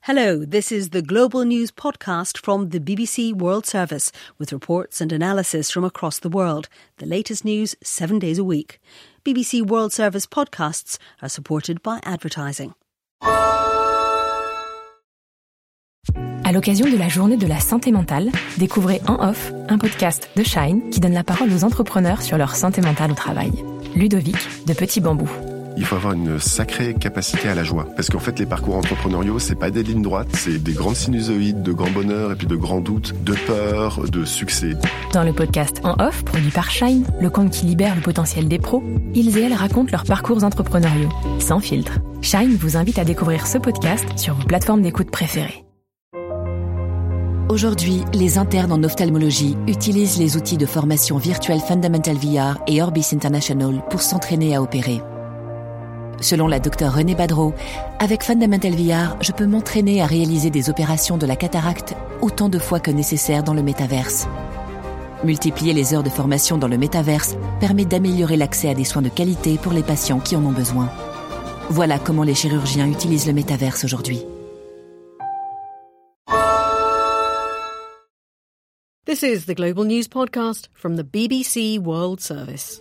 Hello, this is the Global News podcast from the BBC World Service with reports and analysis from across the world. The latest news 7 days a week. BBC World Service podcasts are supported by advertising. À l'occasion de la journée de la santé mentale, découvrez En Off, un podcast de Shine qui donne la parole aux entrepreneurs sur leur santé mentale au travail. Ludovic de Petit Bambou. Il faut avoir une sacrée capacité à la joie. Parce qu'en fait, les parcours entrepreneuriaux, c'est pas des lignes droites, c'est des grandes sinusoïdes de grand bonheur et puis de grands doutes, de peur, de succès. Dans le podcast En Off, produit par Shine, le compte qui libère le potentiel des pros, ils et elles racontent leurs parcours entrepreneuriaux, sans filtre. Shine vous invite à découvrir ce podcast sur vos plateformes d'écoute préférées. Aujourd'hui, les internes en ophtalmologie utilisent les outils de formation virtuelle Fundamental VR et Orbis International pour s'entraîner à opérer. Selon la docteure Renée Badreau, avec Fundamental VR, je peux m'entraîner à réaliser des opérations de la cataracte autant de fois que nécessaire dans le métaverse. Multiplier les heures de formation dans le métaverse permet d'améliorer l'accès à des soins de qualité pour les patients qui en ont besoin. Voilà comment les chirurgiens utilisent le métaverse aujourd'hui. This is the Global News podcast from the BBC World Service.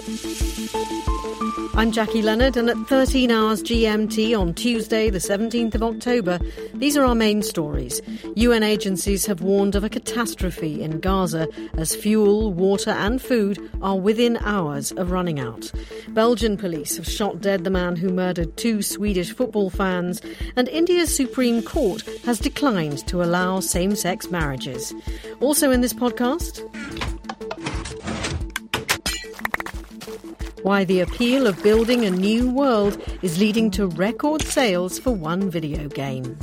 I'm Jackie Leonard, and at 13 hours GMT on Tuesday, the 17th of October, these are our main stories. UN agencies have warned of a catastrophe in Gaza as fuel, water and food are within hours of running out. Belgian police have shot dead the man who murdered 2 Swedish football fans, and India's Supreme Court has declined to allow same-sex marriages. Also in this podcast, why the appeal of building a new world is leading to record sales for one video game.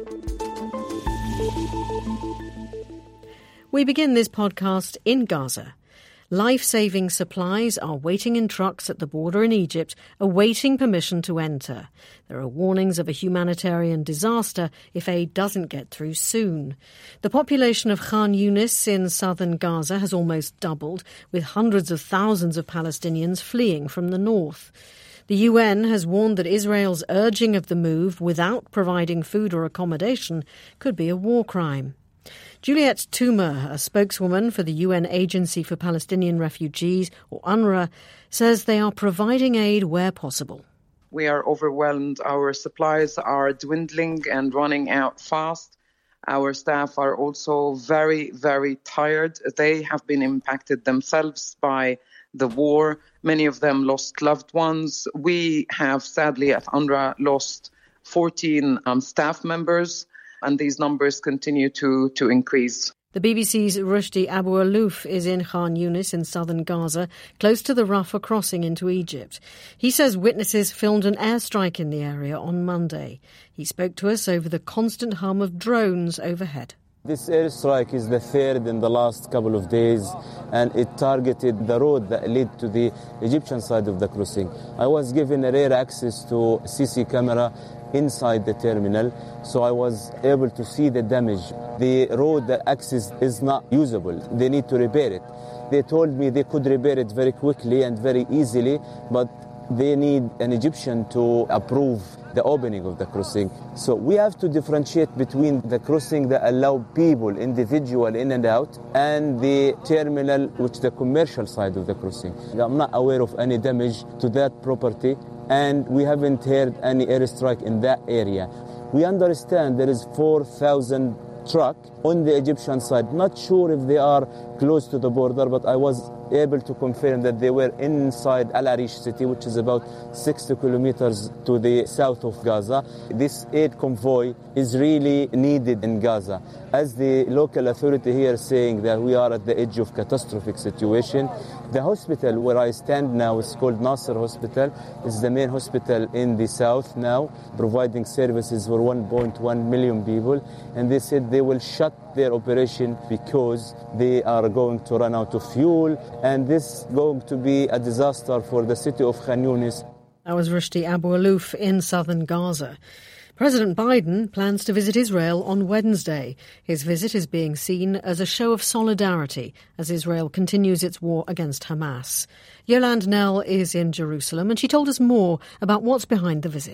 We begin this podcast in Gaza. Life-saving supplies are waiting in trucks at the border in Egypt, awaiting permission to enter. There are warnings of a humanitarian disaster if aid doesn't get through soon. The population of Khan Yunis in southern Gaza has almost doubled, with hundreds of thousands of Palestinians fleeing from the north. The UN has warned that Israel's urging of the move without providing food or accommodation could be a war crime. Juliette Toomer, a spokeswoman for the UN Agency for Palestinian Refugees, or UNRWA, says they are providing aid where possible. We are overwhelmed. Our supplies are dwindling and running out fast. Our staff are also very, very tired. They have been impacted themselves by the war. Many of them lost loved ones. We have, sadly, at UNRWA, lost 14 staff members. And these numbers continue to increase. The BBC's Rushdie Abu Alouf is in Khan Yunis in southern Gaza, close to the Rafah crossing into Egypt. He says witnesses filmed an airstrike in the area on Monday. He spoke to us over the constant hum of drones overhead. This airstrike is the third in the last couple of days, and it targeted the road that led to the Egyptian side of the crossing. I was given a rare access to CC camera inside the terminal, so I was able to see the damage. The road that access is not usable. They need to repair it. They told me they could repair it very quickly and very easily, but they need an Egyptian to approve the opening of the crossing. So we have to differentiate between the crossing that allow people, individual in and out, and the terminal, which the commercial side of the crossing. I'm not aware of any damage to that property, and we haven't heard any airstrike in that area. We understand there is 4,000 trucks on the Egyptian side. Not sure if they are close to the border, but I was able to confirm that they were inside Al Arish city, which is about 60 kilometers to the south of Gaza. This aid convoy is really needed in Gaza. As the local authority here is saying that we are at the edge of catastrophic situation. The hospital where I stand now is called Nasser Hospital. It's the main hospital in the south now, providing services for 1.1 million people. And they said they will shut their operation because they are going to run out of fuel, and this is going to be a disaster for the city of Khan Yunis. That was Rushdie Abu Alouf in southern Gaza. President Biden plans to visit Israel on Wednesday. His visit is being seen as a show of solidarity as Israel continues its war against Hamas. Yolande Knell is in Jerusalem, and she told us more about what's behind the visit.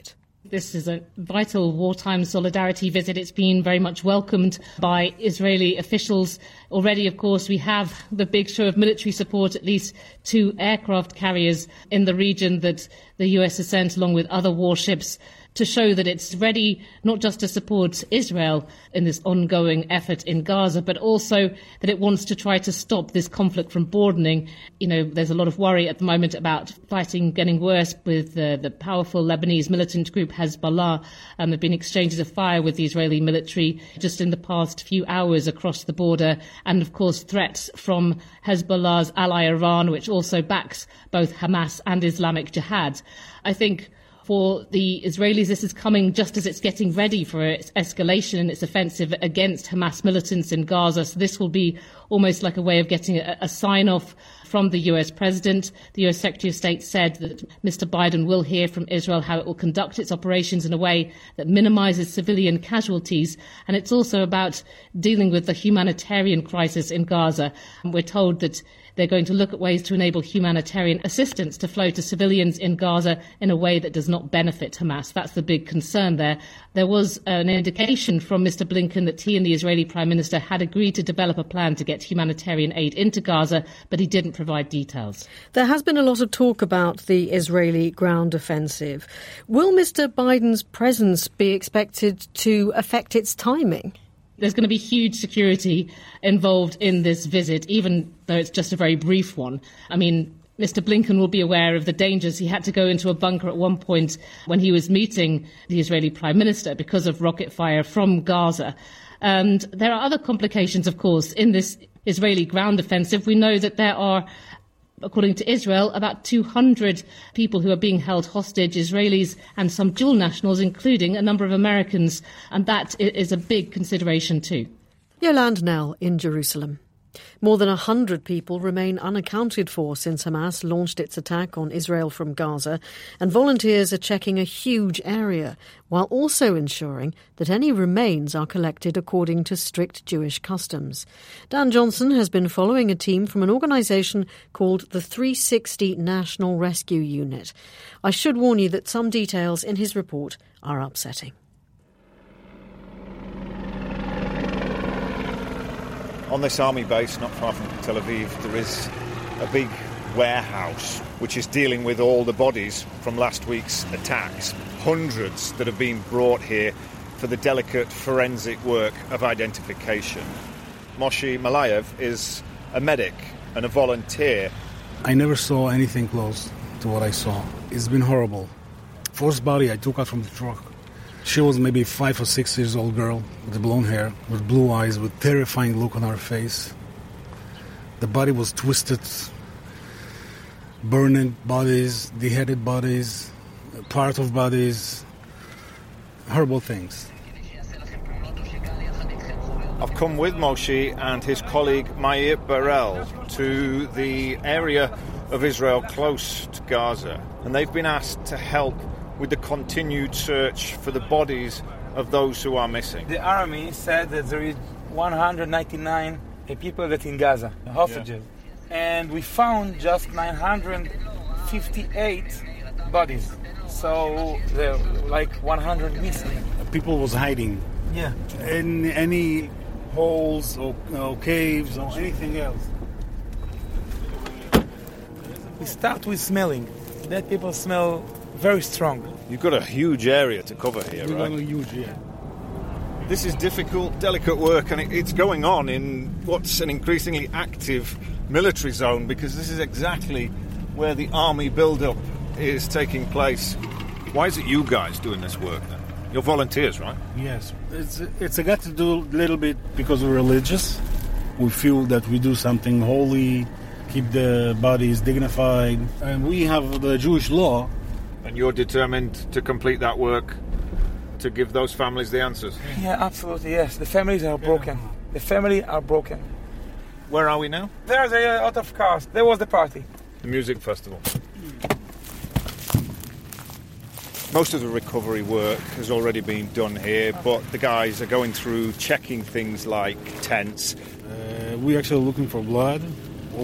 This is a vital wartime solidarity visit. It's been very much welcomed by Israeli officials. Already, of course, we have the big show of military support, at least 2 aircraft carriers in the region that the US has sent along with other warships to show that it's ready not just to support Israel in this ongoing effort in Gaza, but also that it wants to try to stop this conflict from broadening. You know, there's a lot of worry at the moment about fighting getting worse with the powerful Lebanese militant group Hezbollah. There have been exchanges of fire with the Israeli military just in the past few hours across the border, and of course threats from Hezbollah's ally Iran, which also backs both Hamas and Islamic Jihad. I think for the Israelis, this is coming just as it's getting ready for its escalation and its offensive against Hamas militants in Gaza. So this will be almost like a way of getting a sign-off from the US president. The US Secretary of State said that Mr. Biden will hear from Israel how it will conduct its operations in a way that minimises civilian casualties. And it's also about dealing with the humanitarian crisis in Gaza. And we're told that they're going to look at ways to enable humanitarian assistance to flow to civilians in Gaza in a way that does not benefit Hamas. That's the big concern there. There was an indication from Mr. Blinken that he and the Israeli Prime Minister had agreed to develop a plan to get humanitarian aid into Gaza, but he didn't provide details. There has been a lot of talk about the Israeli ground offensive. Will Mr. Biden's presence be expected to affect its timing? There's going to be huge security involved in this visit, even though it's just a very brief one. I mean, Mr. Blinken will be aware of the dangers. He had to go into a bunker at one point when he was meeting the Israeli Prime Minister because of rocket fire from Gaza. And there are other complications, of course, in this Israeli ground offensive. We know that there are, according to Israel, about 200 people who are being held hostage, Israelis and some dual nationals, including a number of Americans. And that is a big consideration too. Yolande Knell in Jerusalem. More than 100 people remain unaccounted for since Hamas launched its attack on Israel from Gaza, and volunteers are checking a huge area, while also ensuring that any remains are collected according to strict Jewish customs. Dan Johnson has been following a team from an organisation called the 360 National Rescue Unit. I should warn you that some details in his report are upsetting. On this army base, not far from Tel Aviv, there is a big warehouse which is dealing with all the bodies from last week's attacks. Hundreds that have been brought here for the delicate forensic work of identification. Moshe Malayev is a medic and a volunteer. I never saw anything close to what I saw. It's been horrible. First body I took out from the truck. She was maybe 5 or 6 years old girl with blonde hair, with blue eyes, with terrifying look on her face. The body was twisted, burned bodies, beheaded bodies, part of bodies, horrible things. I've come with Moshe and his colleague Meir Barel to the area of Israel close to Gaza, and they've been asked to help with the continued search for the bodies of those who are missing. The army said that there is 199 people that in Gaza, hostages. Yeah. And we found just 958 bodies. So there are like 100 missing. People was hiding. Yeah. In any holes or caves or anything else. We start with smelling. Dead people smell very strong. You've got a huge area to cover here, right? Huge, yeah. This is difficult, delicate work, and it's going on in what's an increasingly active military zone, because this is exactly where the army build-up is taking place. Why is it you guys doing this work then? You're volunteers, right? Yes. It's got to do a little bit because we're religious. We feel that we do something holy, keep the bodies dignified, and we have the Jewish law. And you're determined to complete that work, to give those families the answers? Yeah, absolutely, yes. The families are broken. The family are broken. Where are we now? There's a lot of cars. There was the party. The music festival. Most of the recovery work has already been done here, but the guys are going through checking things like tents. We're actually looking for blood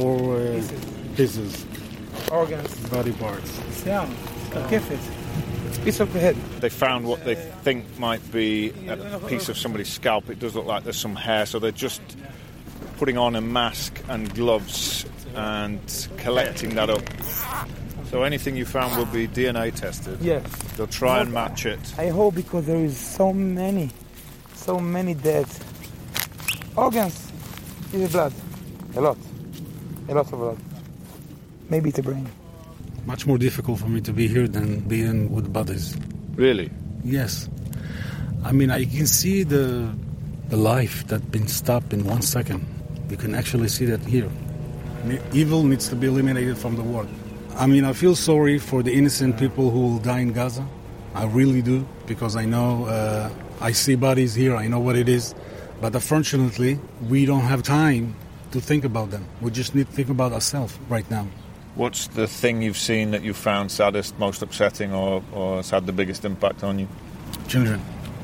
or pieces. Organs. Body parts. Yeah. It's a piece of the head. They found what they think might be a piece of somebody's scalp. It does look like there's some hair, so they're just putting on a mask and gloves and collecting that up. So anything you found will be DNA tested? Yes. They'll try and match it. I hope, because there is so many dead organs. This is blood. A lot of blood. Maybe it's a brain. Much more difficult for me to be here than being with bodies. Really? Yes. I mean, I can see the life that's been stopped in 1 second. You can actually see that here. Evil needs to be eliminated from the world. I mean, I feel sorry for the innocent people who will die in Gaza. I really do, because I know, I see bodies here, I know what it is. But unfortunately, we don't have time to think about them. We just need to think about ourselves right now. What's the thing you've seen that you found saddest, most upsetting, or has had the biggest impact on you? Children.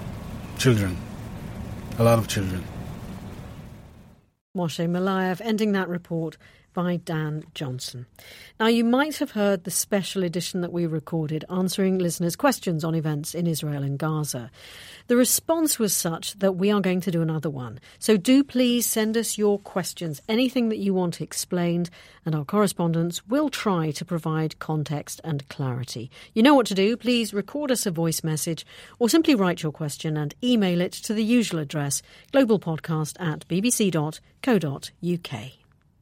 A lot of children. Moshe Melayev ending that report by Dan Johnson. Now, you might have heard the special edition that we recorded answering listeners' questions on events in Israel and Gaza. The response was such that we are going to do another one. So do please send us your questions, anything that you want explained, and our correspondents will try to provide context and clarity. You know what to do. Please record us a voice message or simply write your question and email it to the usual address, globalpodcast@bbc.co.uk.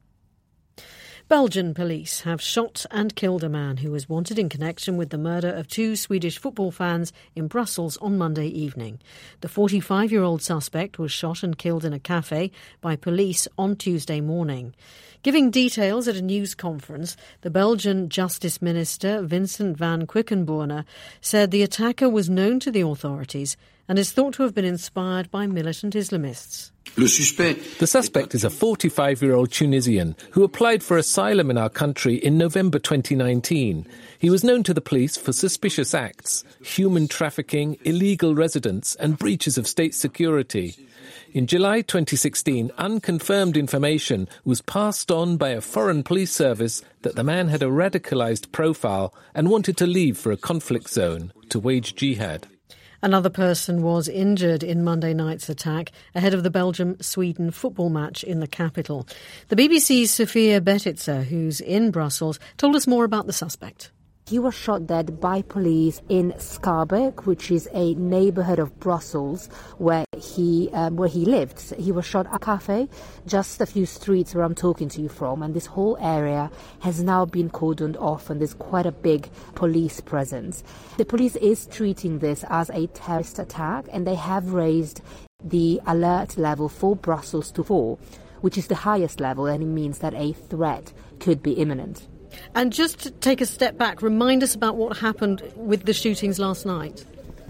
Belgian police have shot and killed a man who was wanted in connection with the murder of 2 Swedish football fans in Brussels on Monday evening. The 45-year-old suspect was shot and killed in a cafe by police on Tuesday morning. Giving details at a news conference, the Belgian Justice Minister Vincent van Quickenborne said the attacker was known to the authorities and is thought to have been inspired by militant Islamists. The suspect is a 45-year-old Tunisian who applied for asylum in our country in November 2019. He was known to the police for suspicious acts, human trafficking, illegal residence and breaches of state security. In July 2016, unconfirmed information was passed on by a foreign police service that the man had a radicalised profile and wanted to leave for a conflict zone to wage jihad. Another person was injured in Monday night's attack ahead of the Belgium-Sweden football match in the capital. The BBC's Sophia Betitzer, who's in Brussels, told us more about the suspect. He was shot dead by police in Schaerbeek, which is a neighbourhood of Brussels where he lived. He was shot at a cafe just a few streets where I'm talking to you from, and this whole area has now been cordoned off and there's quite a big police presence. The police is treating this as a terrorist attack, and they have raised the alert level for Brussels to 4, which is the highest level, and it means that a threat could be imminent. And just to take a step back, remind us about what happened with the shootings last night.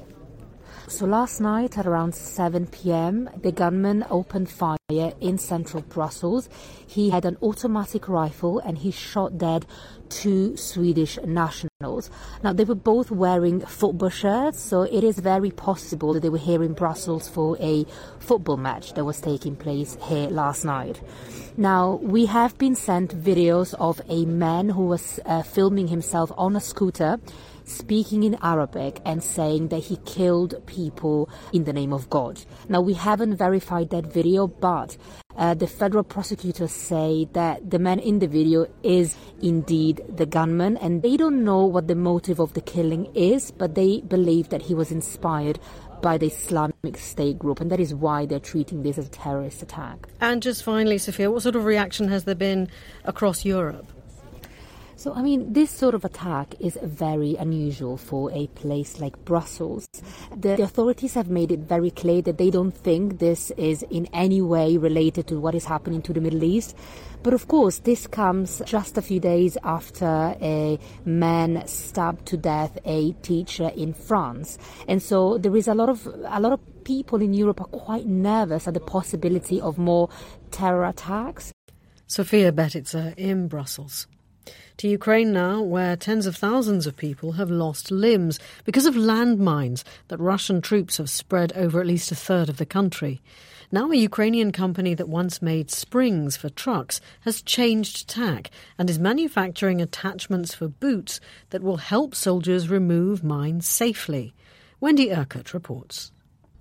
So last night at around 7 p.m, the gunman opened fire in central Brussels. He had an automatic rifle and he shot dead 2 Swedish nationals. Now, they were both wearing football shirts, so it is very possible that they were here in Brussels for a football match that was taking place here last night. Now, we have been sent videos of a man who was filming himself on a scooter, speaking in Arabic and saying that he killed people in the name of God. Now, we haven't verified that video, but the federal prosecutors say that the man in the video is indeed the gunman, and they don't know what the motive of the killing is, but they believe that he was inspired by the Islamic State group, and that is why they're treating this as a terrorist attack. And just finally, Sophia, what sort of reaction has there been across Europe? So, I mean, this sort of attack is very unusual for a place like Brussels. The authorities have made it very clear that they don't think this is in any way related to what is happening to the Middle East. But of course, this comes just a few days after a man stabbed to death a teacher in France. And so there is a lot of people in Europe are quite nervous at the possibility of more terror attacks. Sophia Betitzer in Brussels. To Ukraine now, where tens of thousands of people have lost limbs because of landmines that Russian troops have spread over at least a third of the country. Now a Ukrainian company that once made springs for trucks has changed tack and is manufacturing attachments for boots that will help soldiers remove mines safely. Wendy Urquhart reports.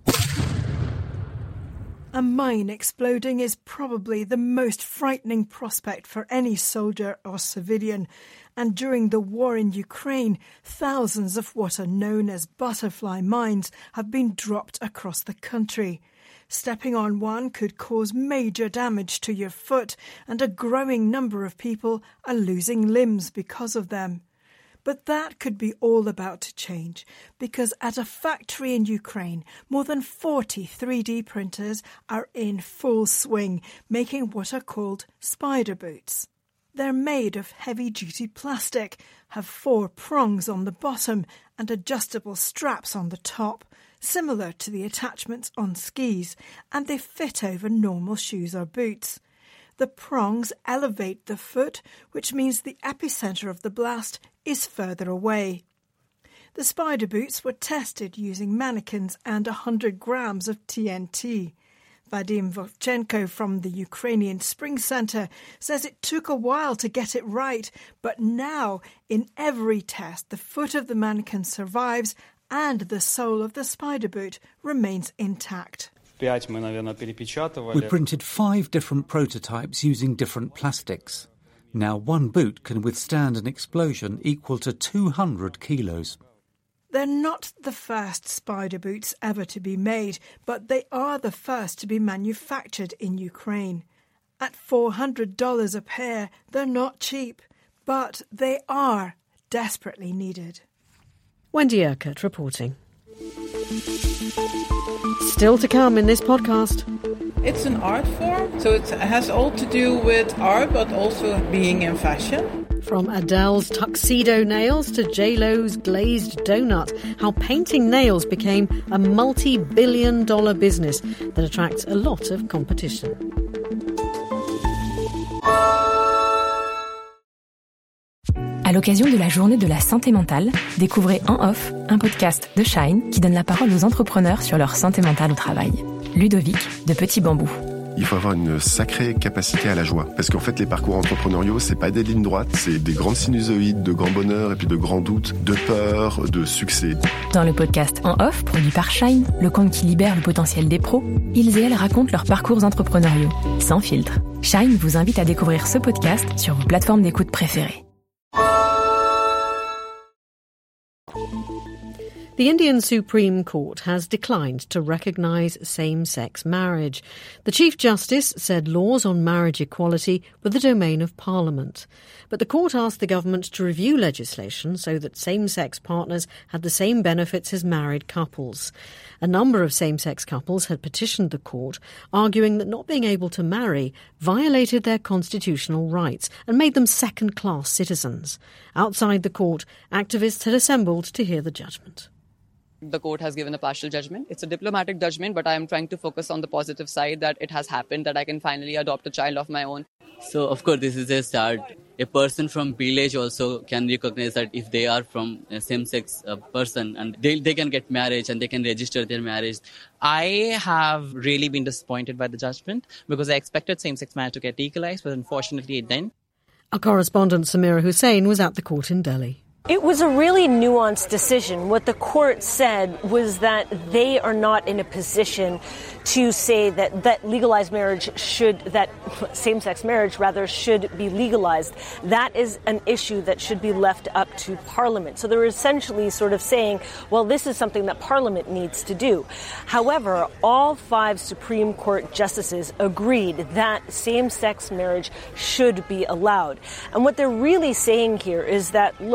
A mine exploding is probably the most frightening prospect for any soldier or civilian. And during the war in Ukraine, thousands of what are known as butterfly mines have been dropped across the country. Stepping on one could cause major damage to your foot, and a growing number of people are losing limbs because of them. But that could be all about to change, because at a factory in Ukraine, more than 40 3D printers are in full swing, making what are called spider boots. They're made of heavy-duty plastic, have 4 prongs on the bottom and adjustable straps on the top, similar to the attachments on skis, and they fit over normal shoes or boots. The prongs elevate the foot, which means the epicentre of the blast is further away. The spider boots were tested using mannequins and 100 grams of TNT. Vadim Vovchenko from the Ukrainian Spring Centre says it took a while to get it right, but now, in every test, the foot of the mannequin survives and the sole of the spider boot remains intact. We printed 5 different prototypes using different plastics. Now one boot can withstand an explosion equal to 200 kilos. They're not the first spider boots ever to be made, but they are the first to be manufactured in Ukraine. At $400 a pair, they're not cheap, but they are desperately needed. Wendy Urquhart reporting. Still to come in this podcast. It's an art form, so it has all to do with art, but also being in fashion. From Adele's tuxedo nails to J-Lo's glazed donut, how painting nails became a multi-billion-dollar business that attracts a lot of competition. À l'occasion de la journée de la santé mentale, découvrez En Off, un podcast de Shine qui donne la parole aux entrepreneurs sur leur santé mentale au travail. Ludovic de Petit Bambou. Il faut avoir une sacrée capacité à la joie. Parce qu'en fait, les parcours entrepreneuriaux, c'est pas des lignes droites, c'est des grandes sinusoïdes de grand bonheur et puis de grands doutes, de peur, de succès. Dans le podcast En Off, produit par Shine, le compte qui libère le potentiel des pros, ils et elles racontent leurs parcours entrepreneuriaux, sans filtre. Shine vous invite à découvrir ce podcast sur vos plateformes d'écoute préférées. The Indian Supreme Court has declined to recognise same-sex marriage. The Chief Justice said laws on marriage equality were the domain of Parliament. But the court asked the government to review legislation so that same-sex partners had the same benefits as married couples. A number of same-sex couples had petitioned the court, arguing that not being able to marry violated their constitutional rights and made them second-class citizens. Outside the court, activists had assembled to hear the judgment. The court has given a partial judgment. It's a diplomatic judgment, but I am trying to focus on the positive side that it has happened, that I can finally adopt a child of my own. So, of course, this is a start. A person from village also can recognize that if they are from a same-sex person and they can get marriage and they can register their marriage. I have really been disappointed by the judgment because I expected same-sex marriage to get legalized, but unfortunately it didn't. Our correspondent Samira Hussain was at the court in Delhi. It was a really nuanced decision. What the court said was that they are not in a position to say that legalized marriage that same-sex marriage rather should be legalized. That is an issue that should be left up to Parliament. So they're essentially sort of saying, well, this is something that Parliament needs to do. However, all 5 Supreme Court justices agreed that same-sex marriage should be allowed. And what they're really saying here is that, look, there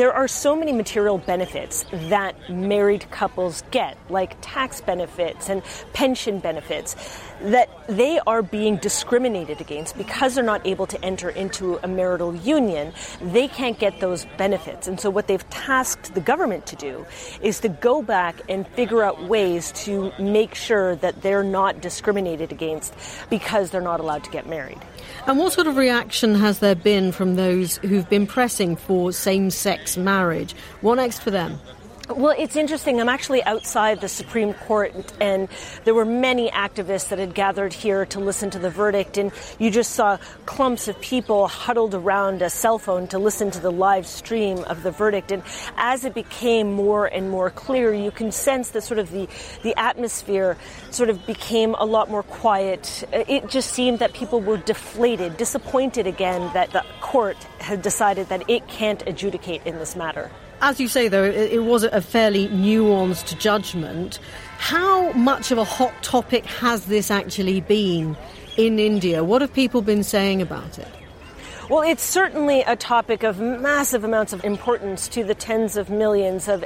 there are so many material benefits that married couples get, like tax benefits and pension benefits, that they are being discriminated against because they're not able to enter into a marital union. They can't get those benefits. And so what they've tasked the government to do is to go back and figure out ways to make sure that they're not discriminated against because they're not allowed to get married. And what sort of reaction has there been from those who've been pressing for same-sex marriage? What next for them? Well, it's interesting. I'm actually outside the Supreme Court, and there were many activists that had gathered here to listen to the verdict, and you just saw clumps of people huddled around a cell phone to listen to the live stream of the verdict. And as it became more and more clear, you can sense that sort of the atmosphere sort of became a lot more quiet. It just seemed that people were deflated, disappointed again that the court had decided that it can't adjudicate in this matter. As you say, though, it was a fairly nuanced judgment. How much of a hot topic has this actually been in India? What have people been saying about it? Well, it's certainly a topic of massive amounts of importance to the tens of millions of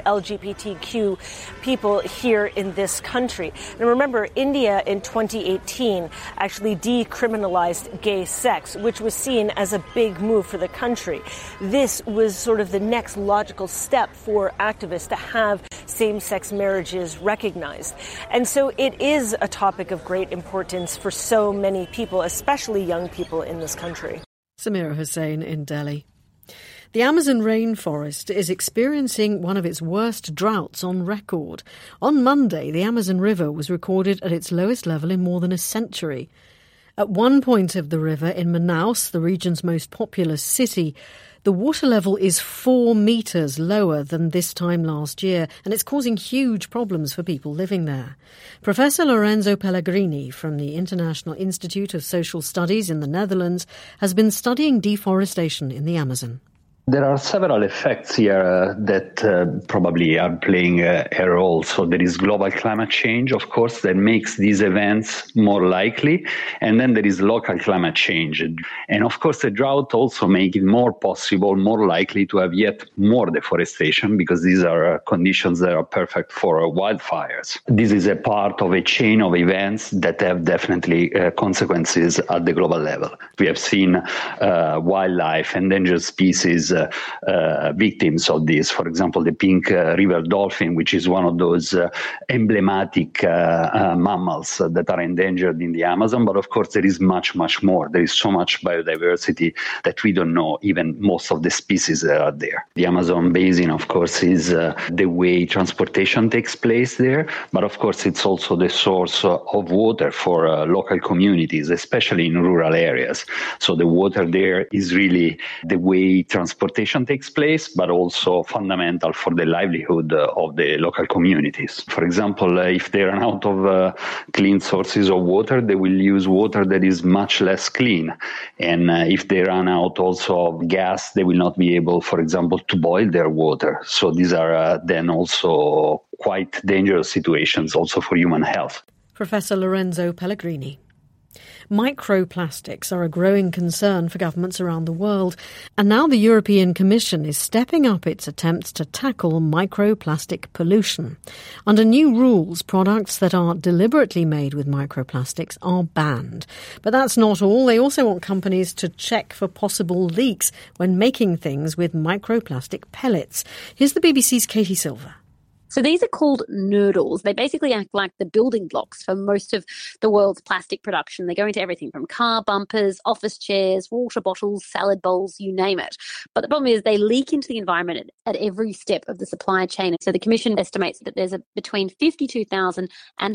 LGBTQ people here in this country. And remember, India in 2018 actually decriminalized gay sex, which was seen as a big move for the country. This was sort of the next logical step for activists to have same-sex marriages recognized. And so it is a topic of great importance for so many people, especially young people in this country. Samira Hussain in Delhi. The Amazon rainforest is experiencing one of its worst droughts on record. On Monday, the Amazon River was recorded at its lowest level in more than a century. At one point of the river in Manaus, the region's most populous city, the water level is 4 metres lower than this time last year, and it's causing huge problems for people living there. Professor Lorenzo Pellegrini from the International Institute of Social Studies in the Netherlands has been studying deforestation in the Amazon. There are several effects here that probably are playing a role. So there is global climate change, of course, that makes these events more likely. And then there is local climate change. And of course, the drought also makes it more possible, more likely to have yet more deforestation, because these are conditions that are perfect for wildfires. This is a part of a chain of events that have definitely consequences at the global level. We have seen wildlife, endangered species, victims of this. For example, the pink river dolphin, which is one of those emblematic mammals that are endangered in the Amazon. But of course, there is much, much more. There is so much biodiversity that we don't know even most of the species that are there. The Amazon basin, of course, is the way transportation takes place there. But of course, it's also the source of water for local communities, especially in rural areas. So the water there is really the way transportation takes place, but also fundamental for the livelihood of the local communities. For example, if they run out of clean sources of water, they will use water that is much less clean. And if they run out also of gas, they will not be able, for example, to boil their water. So these are then also quite dangerous situations also for human health. Professor Lorenzo Pellegrini. Microplastics are a growing concern for governments around the world, and now the European Commission is stepping up its attempts to tackle microplastic pollution. Under new rules, products that are deliberately made with microplastics are banned. But that's not all. They also want companies to check for possible leaks when making things with microplastic pellets. Here's the BBC's Katie Silver. So these are called noodles. They basically act like the building blocks for most of the world's plastic production. They go into everything from car bumpers, office chairs, water bottles, salad bowls, you name it. But the problem is they leak into the environment at every step of the supply chain. So the Commission estimates that there's between 52,000 and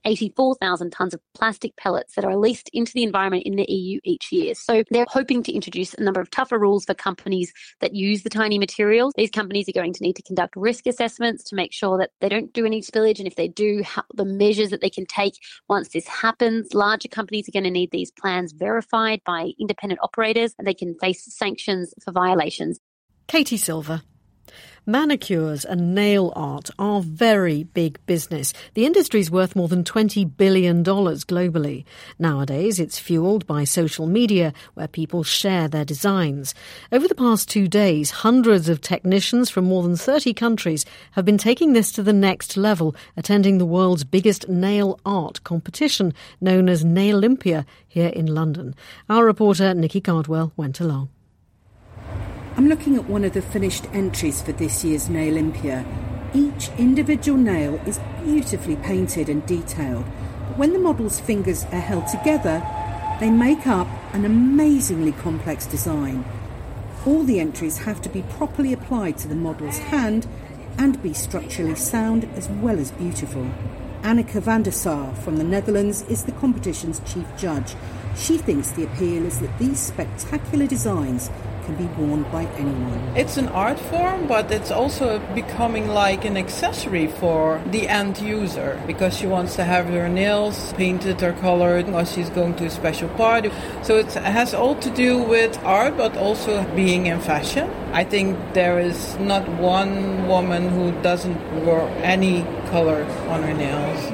184,000 tonnes of plastic pellets that are released into the environment in the EU each year. So they're hoping to introduce a number of tougher rules for companies that use the tiny materials. These companies are going to need to conduct risk assessments to make sure that they don't do any spillage, and if they do, the measures that they can take once this happens. Larger companies are going to need these plans verified by independent operators, and they can face sanctions for violations. Katie Silver. Manicures and nail art are very big business. The industry's worth more than $20 billion globally. Nowadays, it's fueled by social media, where people share their designs. Over the past 2 days, hundreds of technicians from more than 30 countries have been taking this to the next level, attending the world's biggest nail art competition, known as Nailympia, here in London. Our reporter, Nikki Cardwell, went along. I'm looking at one of the finished entries for this year's Nailympia. Each individual nail is beautifully painted and detailed, but when the model's fingers are held together, they make up an amazingly complex design. All the entries have to be properly applied to the model's hand and be structurally sound as well as beautiful. Anneke van der Sar from the Netherlands is the competition's chief judge. She thinks the appeal is that these spectacular designs can be worn by anyone. It's an art form, but it's also becoming like an accessory for the end user, because she wants to have her nails painted or colored, or she's going to a special party. So it has all to do with art, but also being in fashion. I think there is not one woman who doesn't wear any color on her nails.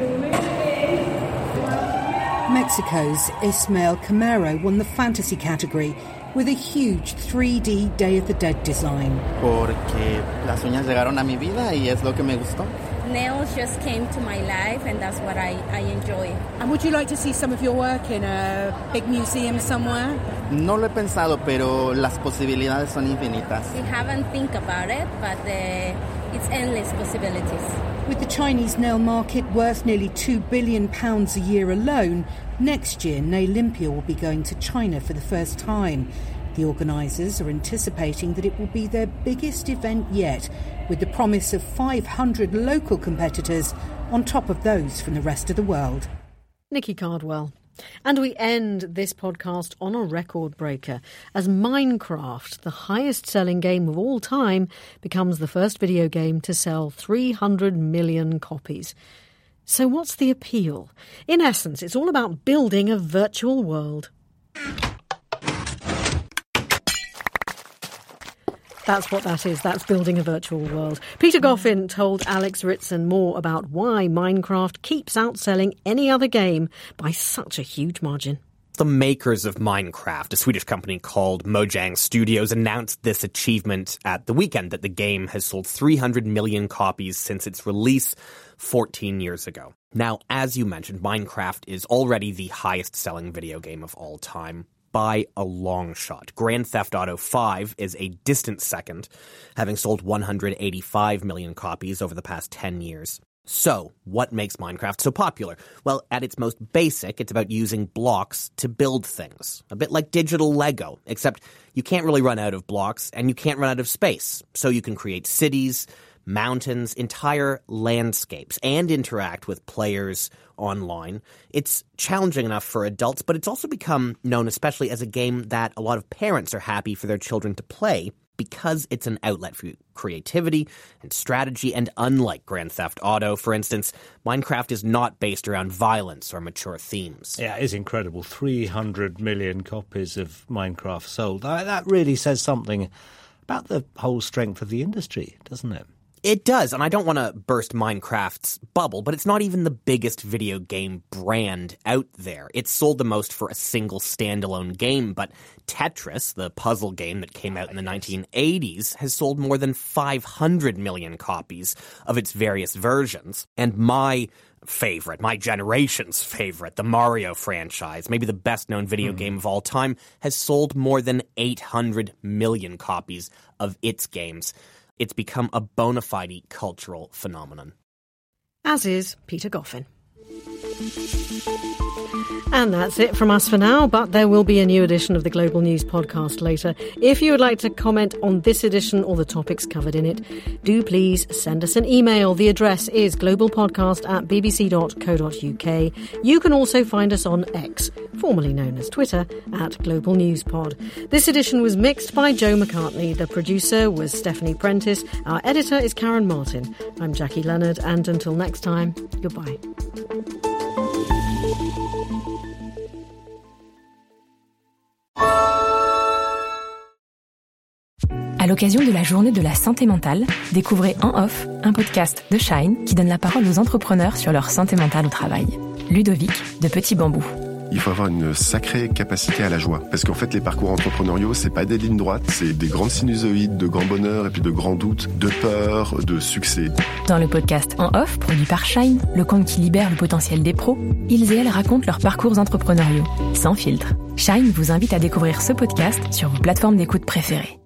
Mexico's Ismael Camero won the fantasy category with a huge 3D Day of the Dead design. Porque las uñas llegaron a mi vida y es lo que me gustó. Nails just came to my life, and that's what I enjoy. And would you like to see some of your work in a big museum somewhere? No lo he pensado, pero las posibilidades son infinitas. We haven't think about it, but it's endless possibilities. With the Chinese nail market worth nearly £2 billion a year alone, next year Nailympia will be going to China for the first time. The organisers are anticipating that it will be their biggest event yet, with the promise of 500 local competitors on top of those from the rest of the world. Nikki Cardwell. And we end this podcast on a record breaker as Minecraft, the highest-selling game of all time, becomes the first video game to sell 300 million copies. So what's the appeal? In essence, it's all about building a virtual world. That's what that is. That's building a virtual world. Peter Goffin told Alex Ritson more about why Minecraft keeps outselling any other game by such a huge margin. The makers of Minecraft, a Swedish company called Mojang Studios, announced this achievement at the weekend, that the game has sold 300 million copies since its release 14 years ago. Now, as you mentioned, Minecraft is already the highest-selling video game of all time, by a long shot. Grand Theft Auto 5 is a distant second, having sold 185 million copies over the past 10 years. So, what makes Minecraft so popular? Well, at its most basic, it's about using blocks to build things. A bit like digital Lego, except you can't really run out of blocks and you can't run out of space. So you can create cities, mountains, entire landscapes, and interact with players online. It's challenging enough for adults, but it's also become known especially as a game that a lot of parents are happy for their children to play because it's an outlet for creativity and strategy, and unlike Grand Theft Auto, for instance, Minecraft is not based around violence or mature themes. Yeah, it is incredible. 300 million copies of Minecraft sold. That really says something about the whole strength of the industry, doesn't it? It does, and I don't want to burst Minecraft's bubble, but it's not even the biggest video game brand out there. It's sold the most for a single standalone game, but Tetris, the puzzle game that came out in the 1980s, has sold more than 500 million copies of its various versions. And my favorite, my generation's favorite, the Mario franchise, maybe the best-known video game of all time, has sold more than 800 million copies of its games. It's become a bona fide cultural phenomenon. As is Peter Goffin. And that's it from us for now, but there will be a new edition of the Global News podcast later. If you would like to comment on this edition or the topics covered in it, do please send us an email. The address is globalpodcast@bbc.co.uk. You can also find us on X, formerly known as Twitter, @GlobalNewsPod. This edition was mixed by Joe McCartney. The producer was Stephanie Prentice. Our editor is Karen Martin. I'm Jackie Leonard, and until next time, goodbye. À l'occasion de la journée de la santé mentale, découvrez En Off, un podcast de Shine qui donne la parole aux entrepreneurs sur leur santé mentale au travail. Ludovic de Petit Bambou. Il faut avoir une sacrée capacité à la joie. Parce qu'en fait, les parcours entrepreneuriaux, c'est pas des lignes droites, c'est des grandes sinusoïdes de grands bonheurs et puis de grands doutes, de peur, de succès. Dans le podcast En Off, produit par Shine, le compte qui libère le potentiel des pros, ils et elles racontent leurs parcours entrepreneuriaux, sans filtre. Shine vous invite à découvrir ce podcast sur vos plateformes d'écoute préférées.